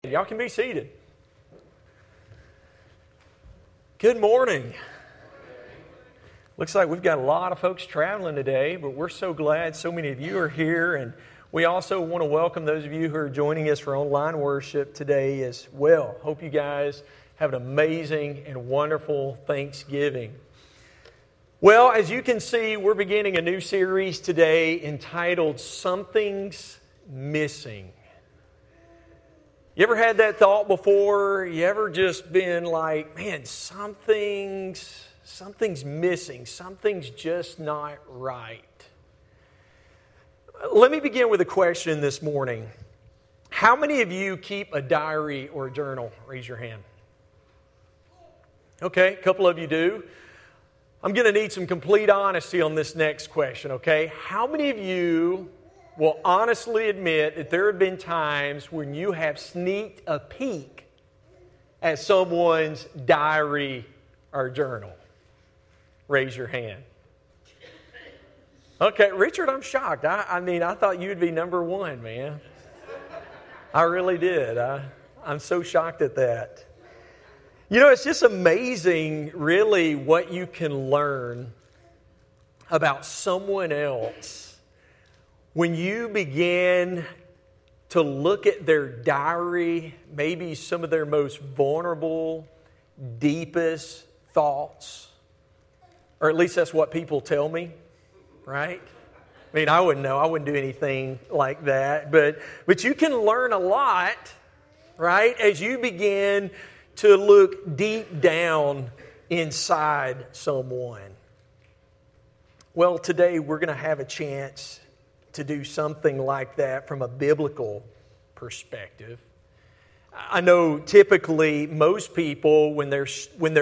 Y'all can be seated. Good morning. Looks like we've got a lot of folks traveling today, but we're so glad so many of you are here. And we also want to welcome those of you who are joining us for online worship today as well. Hope you guys have an amazing and wonderful Thanksgiving. Well, as you can see, we're beginning a new series today entitled Something's Missing. You ever had that thought before? You ever just been like, man, something's missing. Something's just not right. Let me begin with a question this morning. How many of you keep a diary or a journal? Raise your hand. Okay, a couple of you do. I'm going to need some complete honesty on this next question, okay? How many of you will honestly admit that there have been times when you have sneaked a peek at someone's diary or journal? Raise your hand. Okay, Richard, I'm shocked. I thought you'd be number one, man. I really did. I'm so shocked at that. You know, it's just amazing, really, what you can learn about someone else when you begin to look at their diary, maybe some of their most vulnerable, deepest thoughts. Or at least that's what people tell me, right? I mean, I wouldn't know. I wouldn't do anything like that. But you can learn a lot, right, as you begin to look deep down inside someone. Well, today we're going to have a chance to do something like that from a biblical perspective. I know typically most people when they're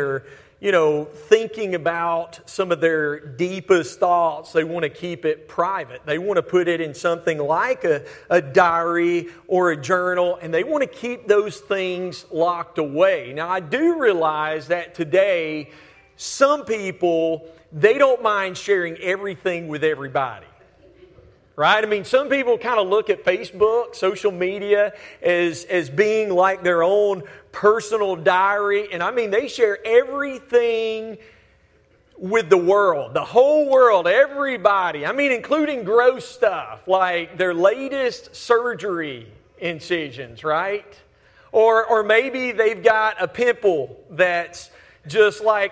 thinking about some of their deepest thoughts, they want to keep it private. They want to put it in something like a diary or a journal, and they want to keep those things locked away. Now, I do realize that today, some people, they don't mind sharing everything with everybody. Right? I mean, some people kind of look at Facebook, social media, as being like their own personal diary. And I mean, they share everything with the world, the whole world, everybody. I mean, including gross stuff like their latest surgery incisions, right? Or maybe they've got a pimple that's just like,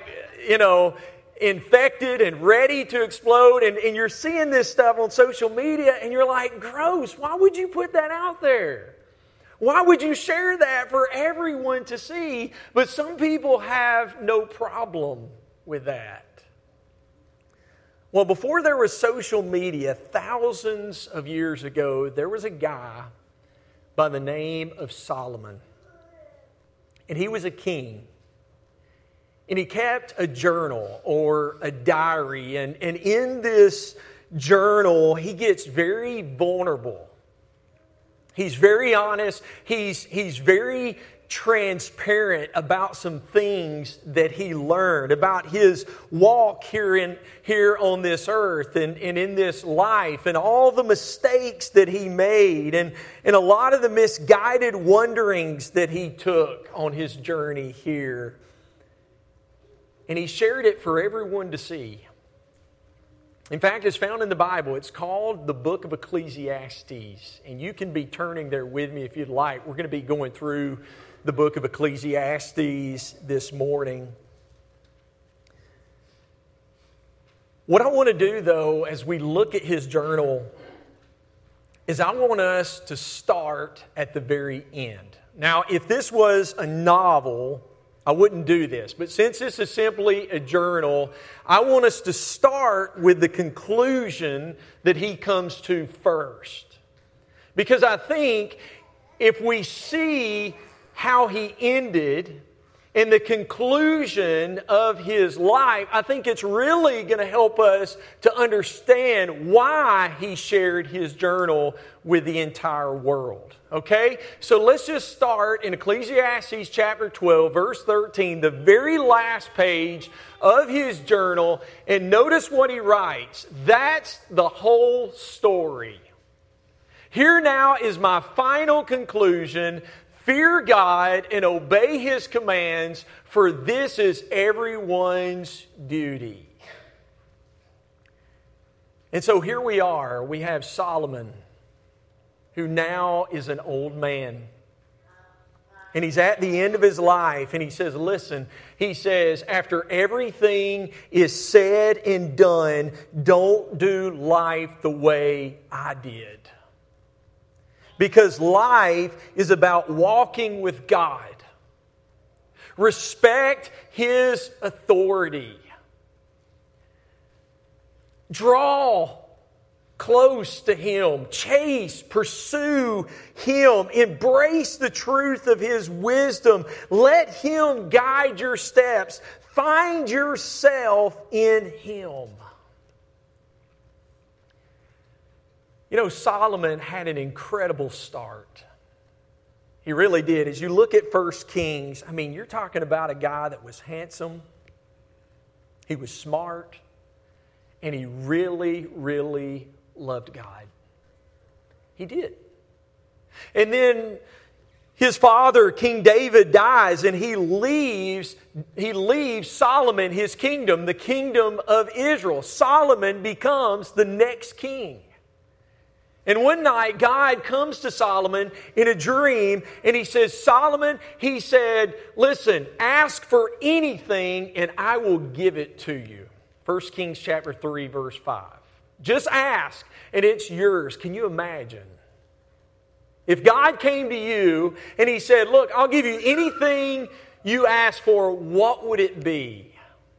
infected and ready to explode, and you're seeing this stuff on social media and you're like, gross, why would you put that out there? Why would you share that for everyone to see? But some people have no problem with that. Well, before there was social media, thousands of years ago, there was a guy by the name of Solomon. And he was a king. And he kept a journal or a diary. And in this journal, he gets very vulnerable. He's very honest. He's very transparent about some things that he learned, about his walk here on this earth and in this life, and all the mistakes that he made, and a lot of the misguided wanderings that he took on his journey here. And he shared it for everyone to see. In fact, it's found in the Bible. It's called the Book of Ecclesiastes. And you can be turning there with me if you'd like. We're going to be going through the Book of Ecclesiastes this morning. What I want to do, though, as we look at his journal, is I want us to start at the very end. Now, if this was a novel, I wouldn't do this. But since this is simply a journal, I want us to start with the conclusion that he comes to first. Because I think if we see how he ended and the conclusion of his life, I think it's really going to help us to understand why he shared his journal with the entire world. Okay? So let's just start in Ecclesiastes chapter 12, verse 13, the very last page of his journal, and notice what he writes. That's the whole story. Here now is my final conclusion. Fear God and obey His commands, for this is everyone's duty. And so here we are. We have Solomon, who now is an old man. And he's at the end of his life, and he says, listen, he says, after everything is said and done, don't do life the way I did. Because life is about walking with God. Respect His authority. Draw close to Him. Chase, pursue Him. Embrace the truth of His wisdom. Let Him guide your steps. Find yourself in Him. You know, Solomon had an incredible start. He really did. As you look at 1 Kings, I mean, you're talking about a guy that was handsome. He was smart. And he really, really loved God. He did. And then his father, King David, dies, and he leaves Solomon his kingdom, the kingdom of Israel. Solomon becomes the next king. And one night, God comes to Solomon in a dream, and He says, Solomon, He said, listen, ask for anything, and I will give it to you. 1 Kings chapter 3, verse 5. Just ask, and it's yours. Can you imagine? If God came to you, and He said, look, I'll give you anything you ask for, what would it be?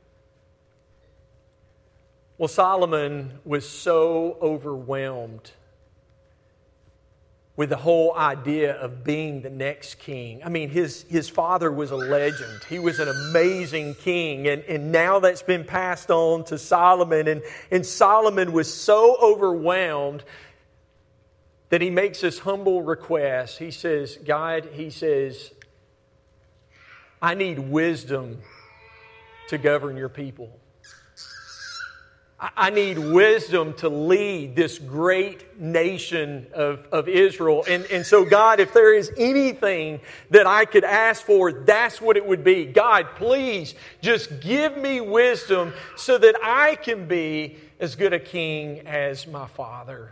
Well, Solomon was so overwhelmed with the whole idea of being the next king. I mean, his father was a legend. He was an amazing king. And now that's been passed on to Solomon. And Solomon was so overwhelmed that he makes this humble request. He says, God, he says, I need wisdom to govern your people. I need wisdom to lead this great nation of Israel. And so, God, if there is anything that I could ask for, that's what it would be. God, please just give me wisdom so that I can be as good a king as my father.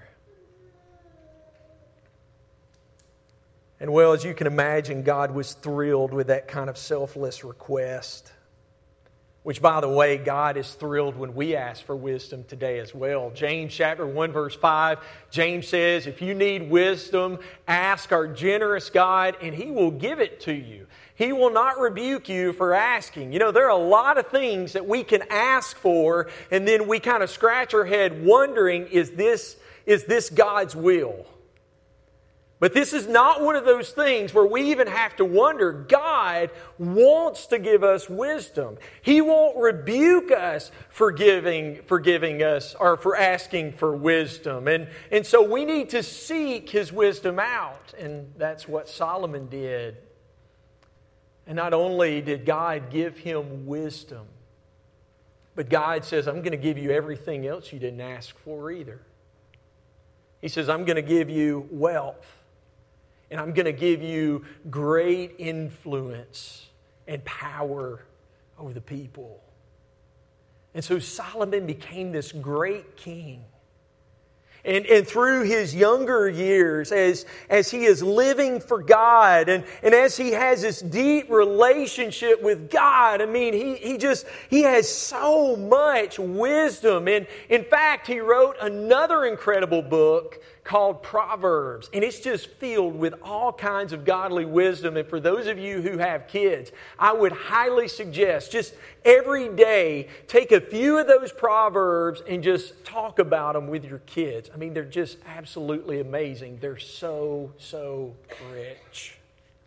And well, as you can imagine, God was thrilled with that kind of selfless request. Which, by the way, God is thrilled when we ask for wisdom today as well. James chapter 1, verse 5, James says, if you need wisdom, ask our generous God, and He will give it to you. He will not rebuke you for asking. You know, there are a lot of things that we can ask for, and then we kind of scratch our head wondering, is this God's will? But this is not one of those things where we even have to wonder. God wants to give us wisdom. He won't rebuke us for giving us or for asking for wisdom. And so we need to seek His wisdom out. And that's what Solomon did. And not only did God give him wisdom, but God says, I'm going to give you everything else you didn't ask for either. He says, I'm going to give you wealth. And I'm going to give you great influence and power over the people. And so Solomon became this great king. And through his younger years, as he is living for God and as he has this deep relationship with God, I mean, he has so much wisdom. And in fact, he wrote another incredible book called Proverbs. And it's just filled with all kinds of godly wisdom. And for those of you who have kids, I would highly suggest just every day take a few of those Proverbs and just talk about them with your kids. I mean, they're just absolutely amazing. They're so, so rich.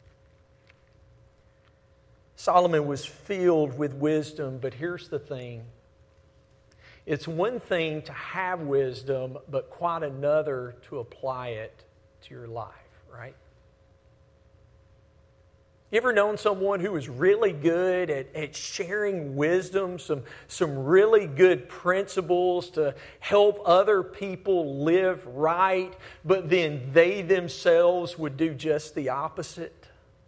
Solomon was filled with wisdom, but here's the thing. It's one thing to have wisdom, but quite another to apply it to your life, right? You ever known someone who was really good at sharing wisdom, some really good principles to help other people live right, but then they themselves would do just the opposite?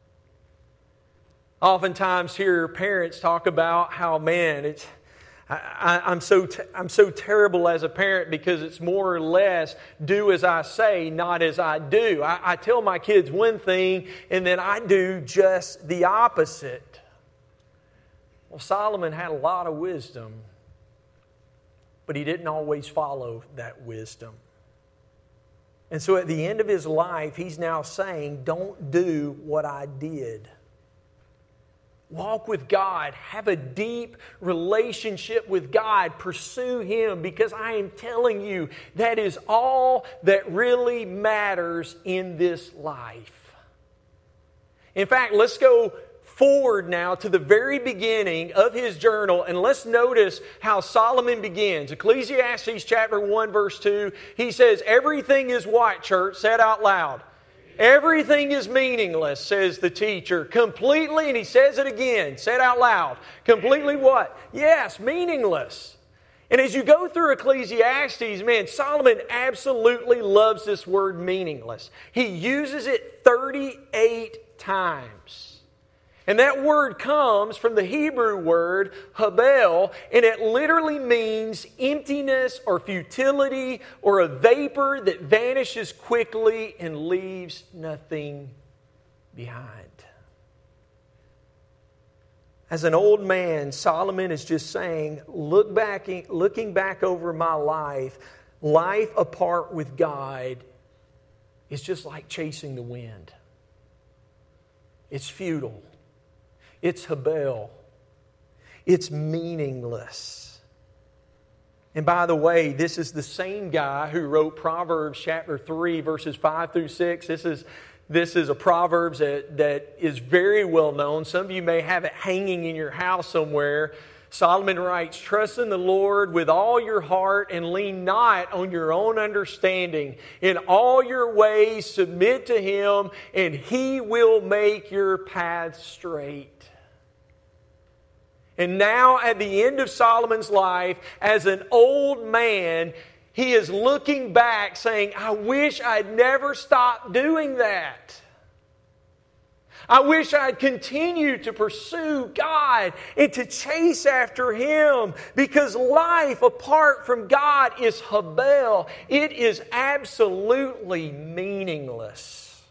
Oftentimes hear parents talk about how, man, I'm so terrible as a parent because it's more or less do as I say, not as I do. I tell my kids one thing and then I do just the opposite. Well, Solomon had a lot of wisdom, but he didn't always follow that wisdom. And so at the end of his life, he's now saying, don't do what I did. Walk with God. Have a deep relationship with God. Pursue Him, because I am telling you, that is all that really matters in this life. In fact, let's go forward now to the very beginning of his journal, and let's notice how Solomon begins. Ecclesiastes chapter 1 verse 2, he says, everything is what, church? Say it out loud. Everything is meaningless, says the teacher. Completely, and he says it again. Say it out loud. Completely what? Yes, meaningless. And as you go through Ecclesiastes, man, Solomon absolutely loves this word meaningless. He uses it 38 times. And that word comes from the Hebrew word habel, and it literally means emptiness or futility or a vapor that vanishes quickly and leaves nothing behind. As an old man, Solomon is just saying, looking back over my life apart with God is just like chasing the wind. It's futile. It's habel. It's meaningless. And by the way, this is the same guy who wrote Proverbs chapter 3, verses 5 through 6. This is a Proverbs that is very well known. Some of you may have it hanging in your house somewhere. Solomon writes, trust in the Lord with all your heart and lean not on your own understanding. In all your ways submit to Him, and He will make your paths straight. And now at the end of Solomon's life, as an old man, he is looking back saying, I wish I'd never stopped doing that. I wish I'd continued to pursue God and to chase after Him, because life apart from God is habel. It is absolutely meaningless.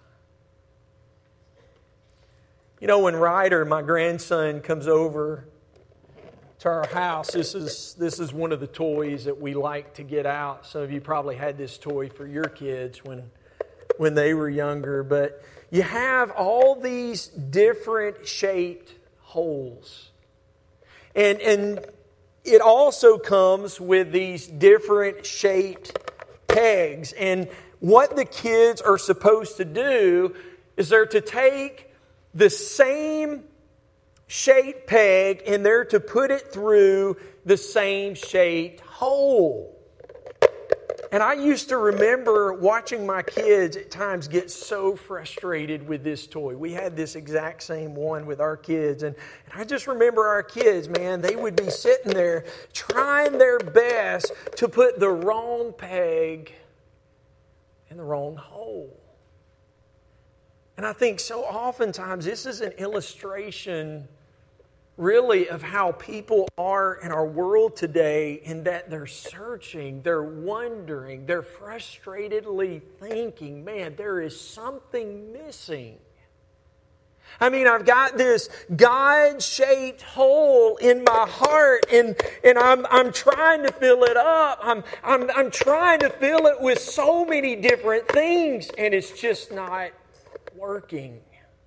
You know, when Ryder, my grandson, comes over to our house, this is one of the toys that we like to get out. Some of you probably had this toy for your kids when they were younger, but you have all these different shaped holes. And it also comes with these different shaped pegs. And what the kids are supposed to do is they're to take the same shaped peg and they're to put it through the same shaped hole. And I used to remember watching my kids at times get so frustrated with this toy. We had this exact same one with our kids. And I just remember our kids, man, they would be sitting there trying their best to put the wrong peg in the wrong hole. And I think so oftentimes this is an illustration really of how people are in our world today, in that they're searching, they're wondering, they're frustratedly thinking, man, there is something missing. I mean, I've got this God-shaped hole in my heart, and I'm trying to fill it up. I'm trying to fill it with so many different things, and it's just not working.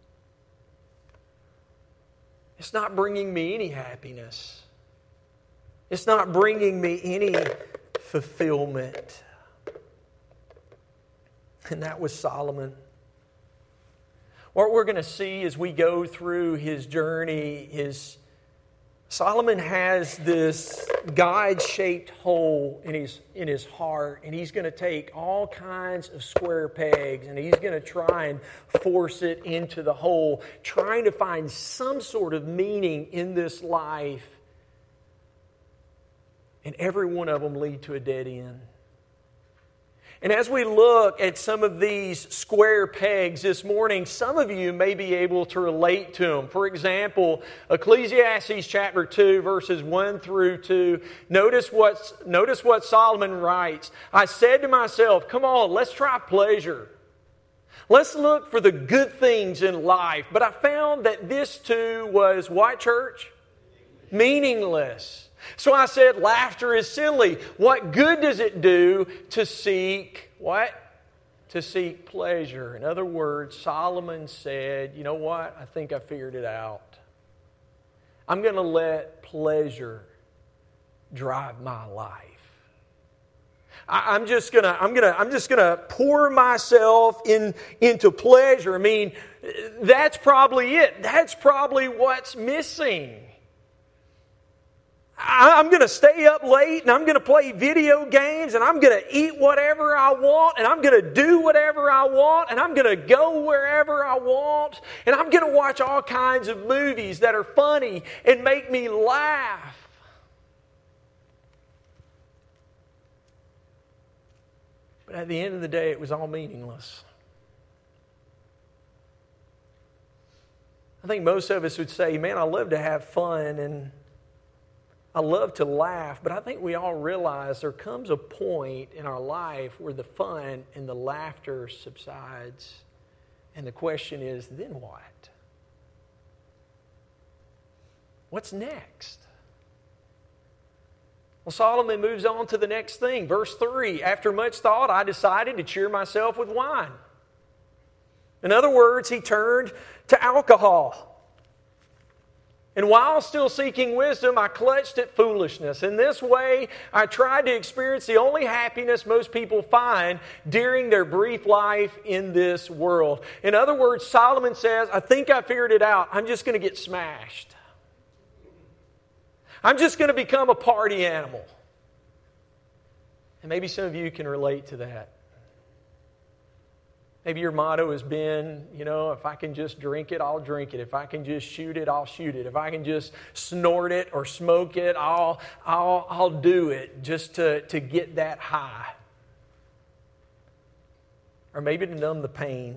It's not bringing me any happiness. It's not bringing me any fulfillment. And that was Solomon. What we're going to see as we go through his journey is Solomon has this God-shaped hole in his heart, and he's going to take all kinds of square pegs and he's going to try and force it into the hole, trying to find some sort of meaning in this life. And every one of them lead to a dead end. And as we look at some of these square pegs this morning, some of you may be able to relate to them. For example, Ecclesiastes chapter 2, verses 1 through 2. Notice what Solomon writes. I said to myself, come on, let's try pleasure. Let's look for the good things in life. But I found that this too was what, church? Meaningless. So I said, laughter is silly. What good does it do to seek what? To seek pleasure. In other words, Solomon said, you know what? I think I figured it out. I'm going to let pleasure drive my life. I'm just gonna pour myself into pleasure. I mean, that's probably it. That's probably what's missing. I'm going to stay up late and I'm going to play video games and I'm going to eat whatever I want and I'm going to do whatever I want and I'm going to go wherever I want and I'm going to watch all kinds of movies that are funny and make me laugh. But at the end of the day, it was all meaningless. I think most of us would say, man, I love to have fun and I love to laugh, but I think we all realize there comes a point in our life where the fun and the laughter subsides. And the question is, then what? What's next? Well, Solomon moves on to the next thing. Verse 3, after much thought, I decided to cheer myself with wine. In other words, he turned to alcohol. And while still seeking wisdom, I clutched at foolishness. In this way, I tried to experience the only happiness most people find during their brief life in this world. In other words, Solomon says, I think I figured it out. I'm just going to get smashed. I'm just going to become a party animal. And maybe some of you can relate to that. Maybe your motto has been, if I can just drink it, I'll drink it. If I can just shoot it, I'll shoot it. If I can just snort it or smoke it, I'll do it just to get that high. Or maybe to numb the pain.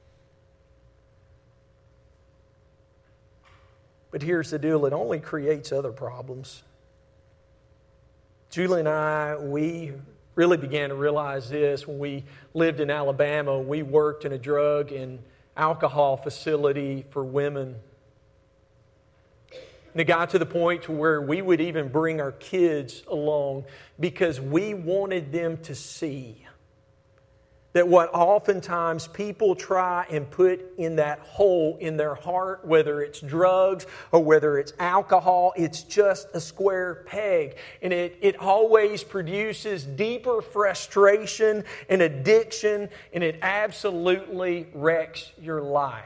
But here's the deal, it only creates other problems. Julie and I, we really began to realize this when we lived in Alabama. We worked in a drug and alcohol facility for women. And it got to the point to where we would even bring our kids along because we wanted them to see that what oftentimes people try and put in that hole in their heart, whether it's drugs or whether it's alcohol, it's just a square peg. And it always produces deeper frustration and addiction, and it absolutely wrecks your life.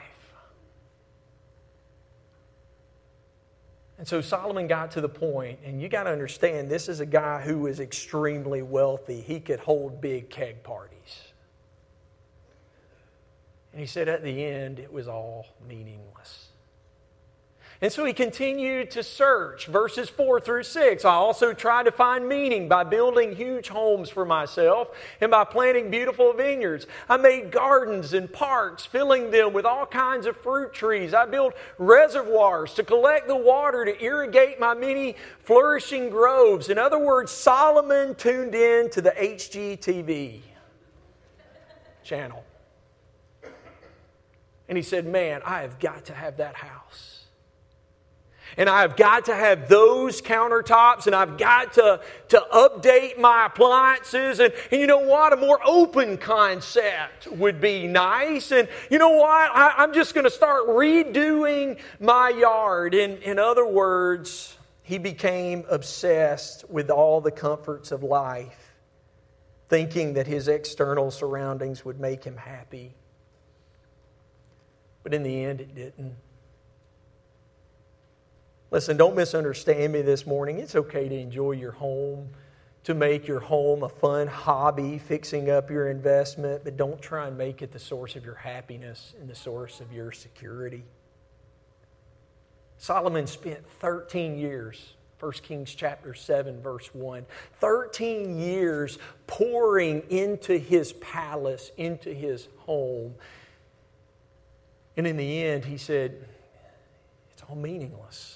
And so Solomon got to the point, and you got to understand, this is a guy who was extremely wealthy. He could hold big keg parties. And he said at the end, it was all meaningless. And so he continued to search. Verses 4 through 6. I also tried to find meaning by building huge homes for myself and by planting beautiful vineyards. I made gardens and parks, filling them with all kinds of fruit trees. I built reservoirs to collect the water to irrigate my many flourishing groves. In other words, Solomon tuned in to the HGTV channel. And he said, man, I have got to have that house. And I've got to have those countertops, and I've got to update my appliances. And you know what? A more open concept would be nice. And you know what? I'm just going to start redoing my yard. In other words, he became obsessed with all the comforts of life, thinking that his external surroundings would make him happy. But in the end, it didn't. Listen, don't misunderstand me this morning. It's okay to enjoy your home, to make your home a fun hobby, fixing up your investment, but don't try and make it the source of your happiness and the source of your security. Solomon spent 13 years 1 Kings chapter 7, verse 1. 13 years pouring into his palace, into his home. And in the end, he said, it's all meaningless.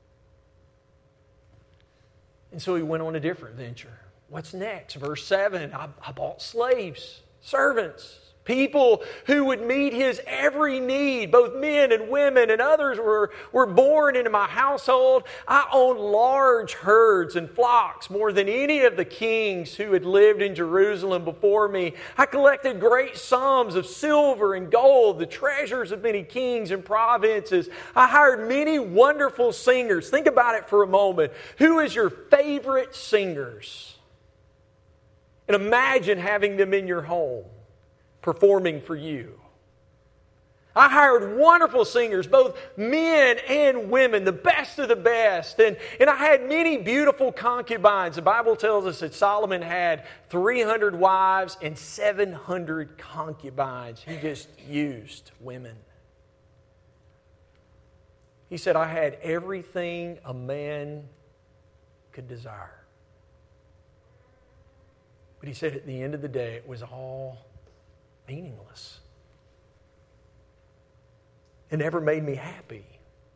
And so he went on a different venture. What's next? Verse 7, I bought slaves, servants, people who would meet his every need. Both men and women and others were born into my household. I owned large herds and flocks, more than any of the kings who had lived in Jerusalem before me. I collected great sums of silver and gold, the treasures of many kings and provinces. I hired many wonderful singers. Think about it for a moment. Who is your favorite singers? And imagine having them in your home, performing for you. I hired wonderful singers, both men and women, the best of the best. And I had many beautiful concubines. The Bible tells us that Solomon had 300 wives and 700 concubines. He just used women. He said, I had everything a man could desire. But he said at the end of the day, it was all meaningless. It never made me happy.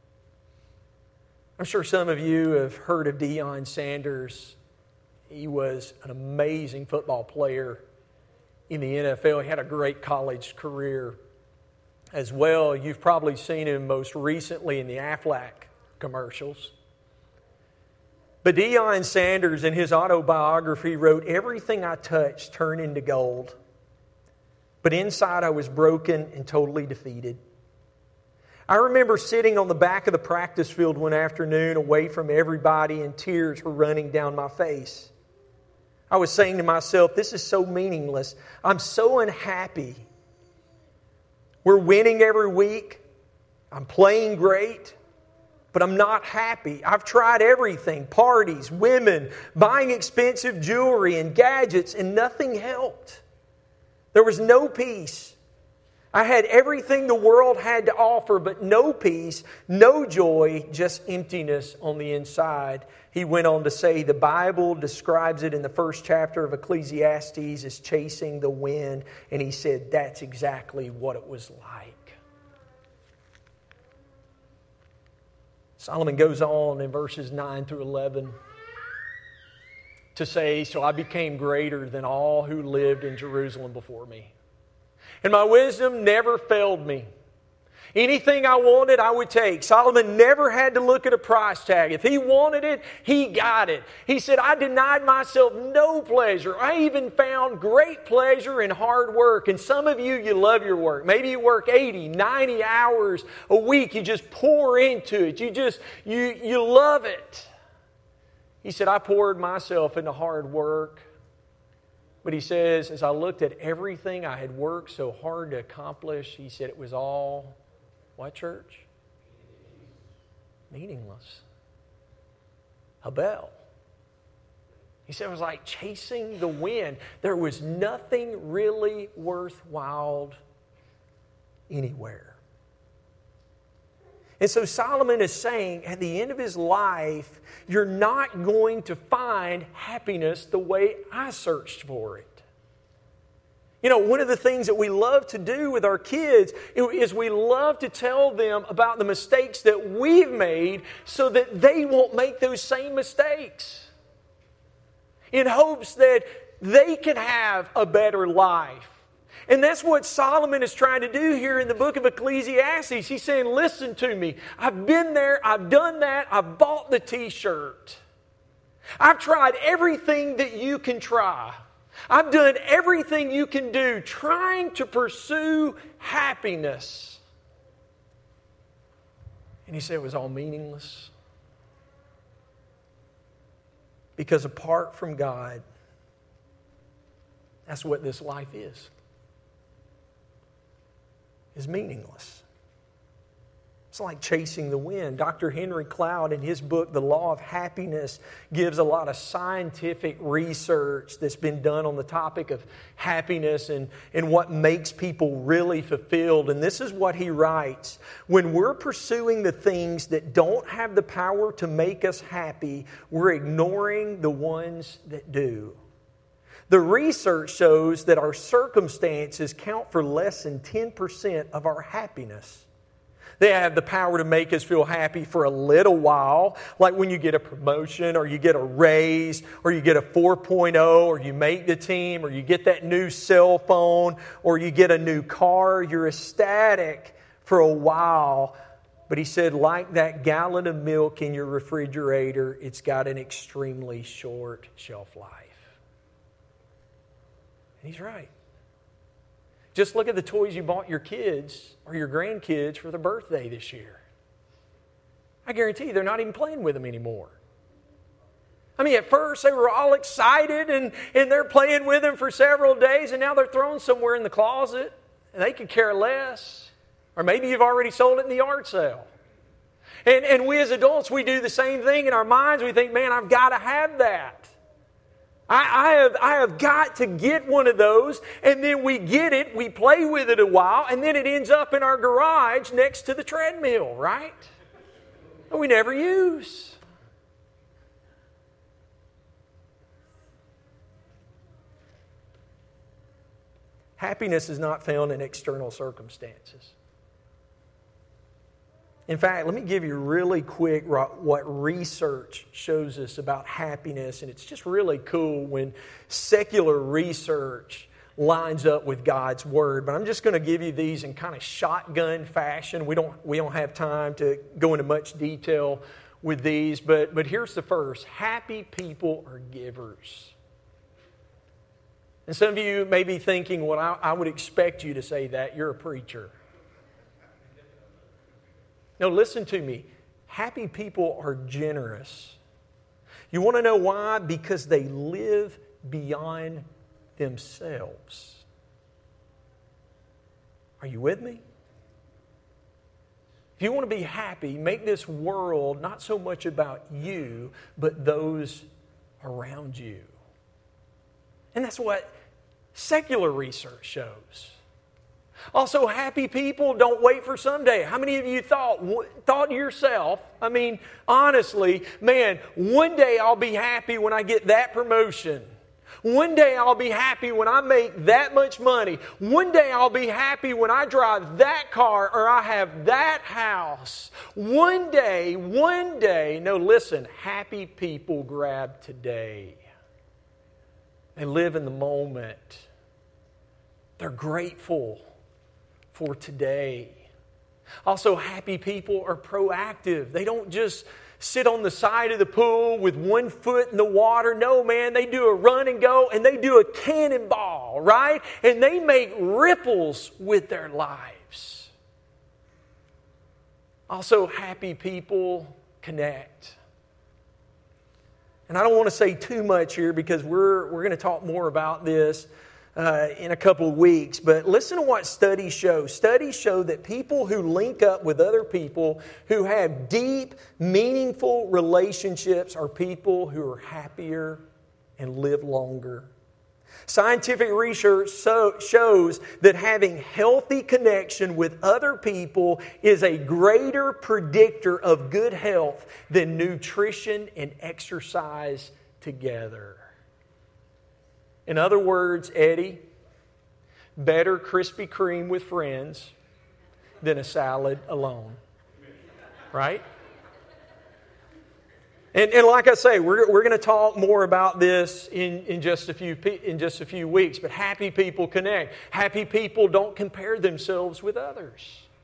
I'm sure some of you have heard of Deion Sanders. He was an amazing football player in the NFL. He had a great college career as well. You've probably seen him most recently in the Aflac commercials. But Deion Sanders, in his autobiography, wrote, everything I touched turned into gold. But inside I was broken and totally defeated. I remember sitting on the back of the practice field one afternoon away from everybody, and tears were running down my face. I was saying to myself, this is so meaningless. I'm so unhappy. We're winning every week. I'm playing great. But I'm not happy. I've tried everything. Parties, women, buying expensive jewelry and gadgets, and nothing helped. There was no peace. I had everything the world had to offer, but no peace, no joy, just emptiness on the inside. He went on to say the Bible describes it in the first chapter of Ecclesiastes as chasing the wind. And he said that's exactly what it was like. Solomon goes on in verses 9 through 11 to say, so I became greater than all who lived in Jerusalem before me. And my wisdom never failed me. Anything I wanted, I would take. Solomon never had to look at a price tag. If he wanted it, he got it. He said, I denied myself no pleasure. I even found great pleasure in hard work. And some of you love your work. Maybe you work 80, 90 hours a week. You just pour into it. You love it. He said, I poured myself into hard work. But he says, as I looked at everything I had worked so hard to accomplish, he said it was all, what, church? Meaningless. Habel. He said it was like chasing the wind. There was nothing really worthwhile anywhere. And so Solomon is saying at the end of his life, you're not going to find happiness the way I searched for it. You know, one of the things that we love to do with our kids is we love to tell them about the mistakes that we've made so that they won't make those same mistakes, in hopes that they can have a better life. And that's what Solomon is trying to do here in the book of Ecclesiastes. He's saying, listen to me. I've been there. I've done that. I've bought the t-shirt. I've tried everything that you can try. I've done everything you can do trying to pursue happiness. And he said it was all meaningless. Because apart from God, that's what this life is meaningless. It's like chasing the wind. Dr. Henry Cloud, in his book, The Law of Happiness, gives a lot of scientific research that's been done on the topic of happiness and what makes people really fulfilled. And this is what he writes. When we're pursuing the things that don't have the power to make us happy, we're ignoring the ones that do. The research shows that our circumstances count for less than 10% of our happiness. They have the power to make us feel happy for a little while, like when you get a promotion or you get a raise or you get a 4.0 or you make the team or you get that new cell phone or you get a new car. You're ecstatic for a while. But he said, like that gallon of milk in your refrigerator, it's got an extremely short shelf life. And he's right. Just look at the toys you bought your kids or your grandkids for their birthday this year. I guarantee you they're not even playing with them anymore. I mean, at first they were all excited and they're playing with them for several days, and now they're thrown somewhere in the closet and they could care less. Or maybe you've already sold it in the yard sale. And we as adults, we do the same thing in our minds. We think, man, I've got to have that. I have got to get one of those, and then we get it, we play with it a while, and then it ends up in our garage next to the treadmill, right? That we never use. Happiness is not found in external circumstances. In fact, let me give you really quick what research shows us about happiness. And it's just really cool when secular research lines up with God's Word. But I'm just going to give you these in kind of shotgun fashion. We don't have time to go into much detail with these. But here's the first. Happy people are givers. And some of you may be thinking, well, I would expect you to say that. You're a preacher. No, listen to me. Happy people are generous. You want to know why? Because they live beyond themselves. Are you with me? If you want to be happy, make this world not so much about you, but those around you. And that's what secular research shows. Also, happy people don't wait for someday. How many of you thought to yourself, I mean, honestly, man, one day I'll be happy when I get that promotion. One day I'll be happy when I make that much money. One day I'll be happy when I drive that car or I have that house. One day, no, listen, happy people grab today. They live in the moment. They're grateful for today. Also, happy people are proactive. They don't just sit on the side of the pool with one foot in the water. No, man, they do a run and go and they do a cannonball, right? And they make ripples with their lives. Also, happy people connect. And I don't want to say too much here because we're going to talk more about this in a couple of weeks, but listen to what studies show. Studies show that people who link up with other people who have deep, meaningful relationships are people who are happier and live longer. Scientific research shows that having healthy connection with other people is a greater predictor of good health than nutrition and exercise together. In other words, Eddie, better Krispy Kreme with friends than a salad alone. Right? And like I say, we're going to talk more about this in just a few weeks. But happy people connect. Happy people don't compare themselves with others.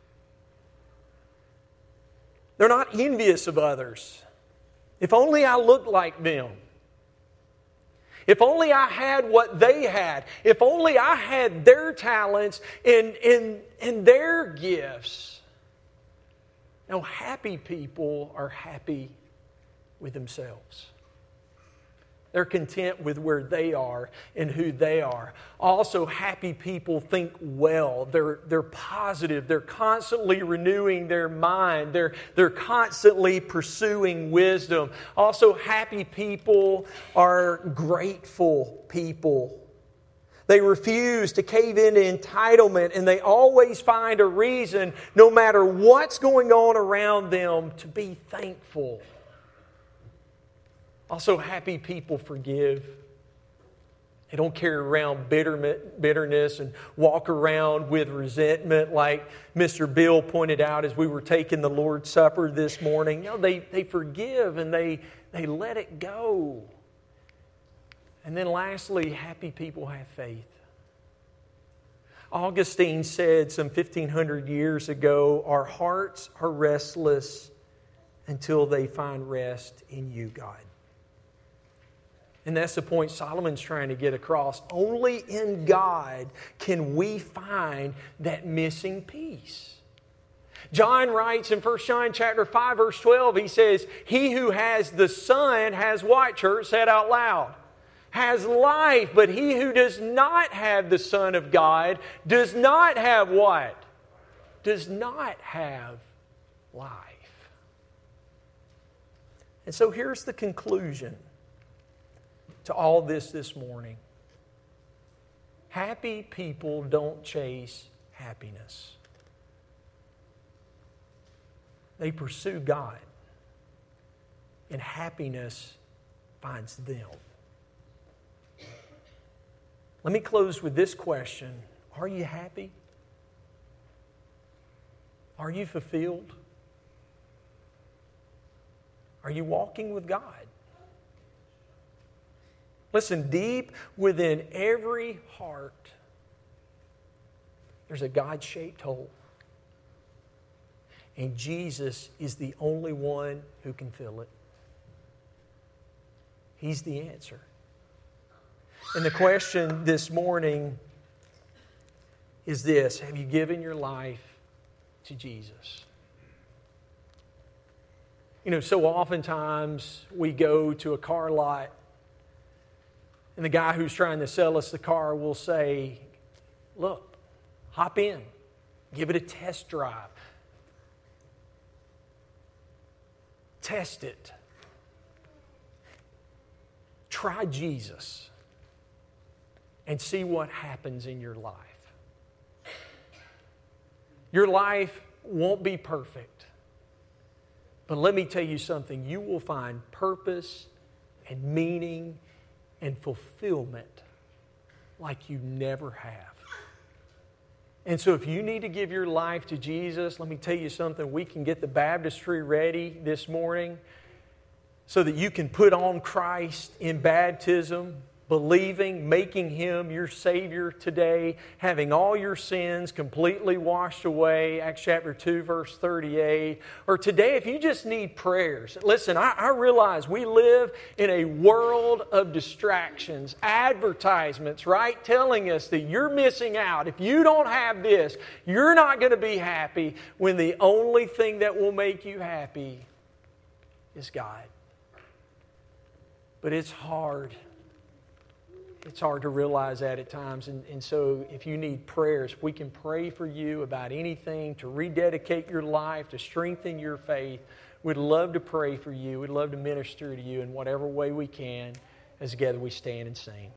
They're not envious of others. If only I looked like them. If only I had what they had. If only I had their talents and their gifts. No, happy people are happy with themselves. They're content with where they are and who they are. Also, happy people think well. They're positive. They're constantly renewing their mind. They're constantly pursuing wisdom. Also, happy people are grateful people. They refuse to cave into entitlement, and they always find a reason, no matter what's going on around them, to be thankful. Also, happy people forgive. They don't carry around bitterness and walk around with resentment like Mr. Bill pointed out as we were taking the Lord's Supper this morning. No, they forgive and they let it go. And then lastly, happy people have faith. Augustine said some 1,500 years ago, our hearts are restless until they find rest in you, God. And that's the point Solomon's trying to get across. Only in God can we find that missing piece. John writes in 1 John chapter 5, verse 12, he says, he who has the Son has what, church? Say it out loud. Has life, but he who does not have the Son of God does not have what? Does not have life. And so here's the conclusion to all this morning. Happy people don't chase happiness. They pursue God, and happiness finds them. Let me close with this question. Are you happy? Are you fulfilled? Are you walking with God? Listen, deep within every heart, there's a God-shaped hole. And Jesus is the only one who can fill it. He's the answer. And the question this morning is this: have you given your life to Jesus? You know, so oftentimes we go to a car lot and the guy who's trying to sell us the car will say, look, hop in, give it a test drive. Test it. Try Jesus and see what happens in your life. Your life won't be perfect. But let me tell you something. You will find purpose and meaning and fulfillment like you never have. And so if you need to give your life to Jesus, let me tell you something. We can get the baptistry ready this morning so that you can put on Christ in baptism, believing, making Him your Savior today, having all your sins completely washed away, Acts chapter 2, verse 38. Or today, if you just need prayers. Listen, I realize we live in a world of distractions, advertisements, right? Telling us that you're missing out. If you don't have this, you're not going to be happy, when the only thing that will make you happy is God. But it's hard. It's hard to realize that at times. And so if you need prayers, if we can pray for you about anything to rededicate your life, to strengthen your faith, we'd love to pray for you. We'd love to minister to you in whatever way we can as together we stand and sing.